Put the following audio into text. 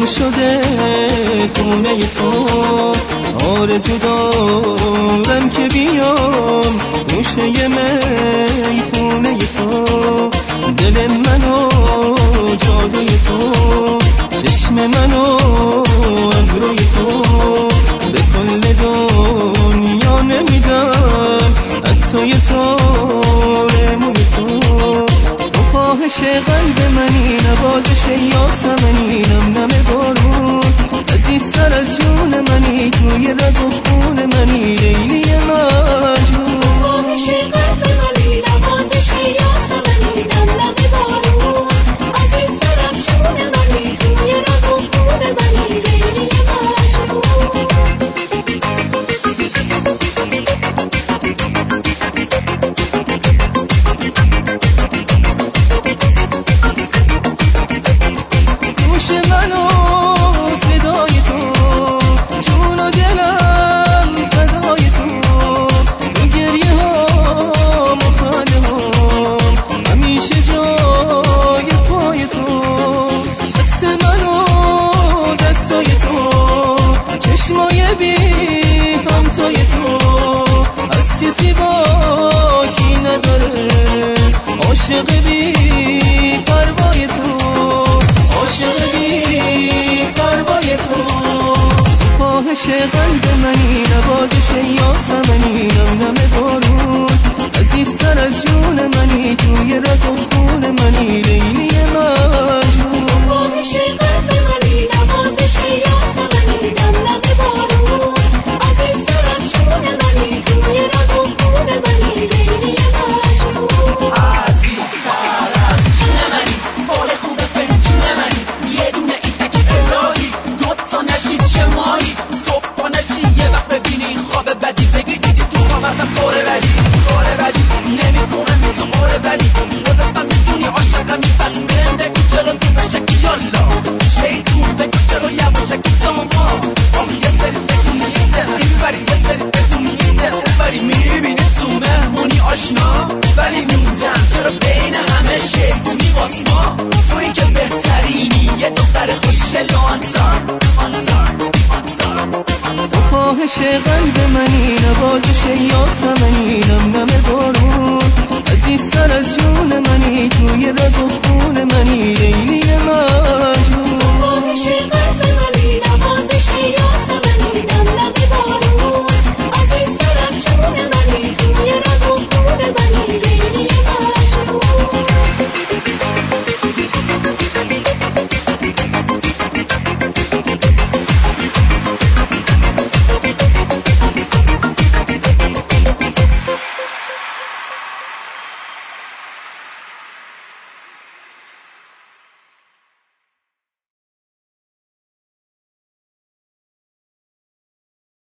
گم شده خونه تو. آرزو دارم که بیام گوشه میخونه تو. دل منو جادوی تو، چشم منو ابروی تو. به کل دنیا نمیدم حتی تو موی تو. تو خواهش قلب منی، نوازش یاسمنی، نم بارون عزیزتر از جون منی. توی رگ و خون منی لیلی مجنون. تو خواهش قلب منی، نوازش یاسمنی، نم بارون عزیزتر از جون منی. توی رگ و خون منی لیلی مجنون. گوش منو صدای تو، جون و دلم فدای تو. تو گریه ها مخاله ها همیشه جای پای تو. دست منو دستای تو، چشمای بی همتای تو. از کسی باکی نداره عاشق بی پروای تو. عاشق بی پروای تو. خواهش قلب منی، نوازش یاسمنی، نم بارون عزیزتر از جون منی. توی رگ و خون منی لیلی مجنون. تو خواهش قلب منی، نوازش یاسمنی، نم بارون عزیزتر از جون منی. توی رگ و خون منی لیلی مجنون. عزیزتر از جون منی، بال خوب پنجون منی. یه دونه ایتک الهی، دوتا نشید چه مایی. صبح نشی یه وقت ببینی خواب بدی، بگی دیدی تو خواب ازم قره بدی. قره بدی نمی کنم تو قره بدی. خودتم میتونی عاشقمی، پس بنده کن چرا تو بشکی یالا. شیطون بگو چرا یواشکی ساما. آخ یه سری سکون میده این بری، یه سری سکون میده اون بری. میبینی تو مهمونی آشنا، ولی موندم چرا بین همه شیطونی باز ما. توی که بهترینی، یه دختر خوشگل و آنزار. تو خواهش قلب منی، نوازش یاسمنی، نم بارون عزیزتر از جون منی. توی رگ و خون منی لیلی مجنون. تو خواهش قلب